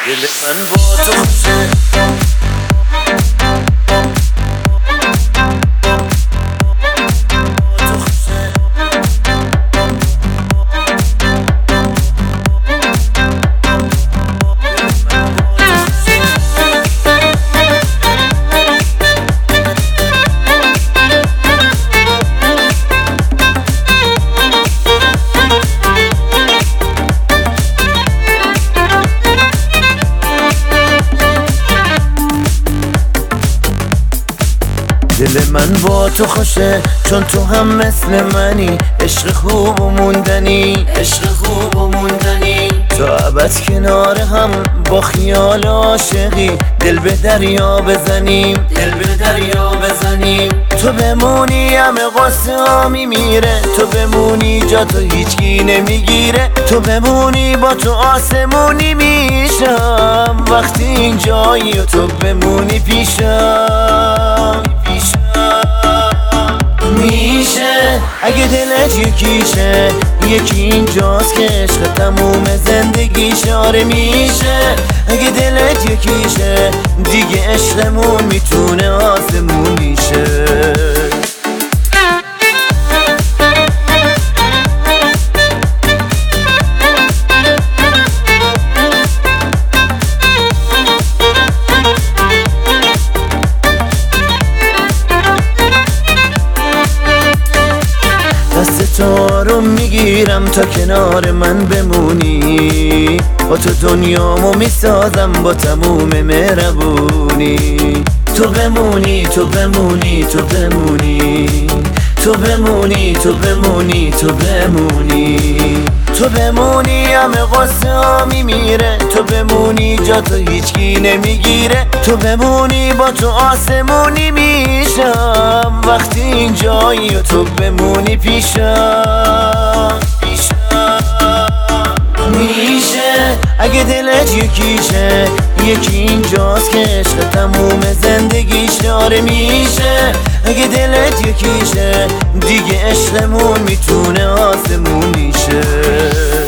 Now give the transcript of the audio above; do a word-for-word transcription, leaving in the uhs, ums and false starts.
دل من با تو خوشه دل من با تو خوشه چون تو هم مثل منی، عشق خوب و موندنی، عشق خوب و موندنی. تو ابد کنار هم با خیال عاشقی، دل به دریا بزنیم، دل به دریا بزنیم. تو بمونی همه قصه ها میمیره، تو بمونی جا تو هیچکی نمیگیره. تو بمونی با تو آسمونی میشم وقتی اینجایی و تو بمونی پیشم میشه. اگه دلت یکیشه یکی اینجاست که عشق تموم زندگیشه. آره میشه اگه دلت یکیشه دیگه عشقمون میتونه آسمونیشه. دست تو رو میگیرم تا کنار من بمونی، با تو دنیامو میسازم با تموم مهربونی. تو بمونی تو بمونی تو بمونی تو بمونی تو بمونی تو بمونی تو بمونی همه قصه ها میمیره. تو بمونی جا تو هیچکی نمیگیره. تو بمونی با تو آسمونی میشم وقتی اینجایی و تو بمونی پیشم میشه. اگه دلت یکیشه یکی اینجاست که عشق تموم زندگیشه. آره میشه اگه دلت یکیشه دیگه عشقمون میتونه آسمونیشه.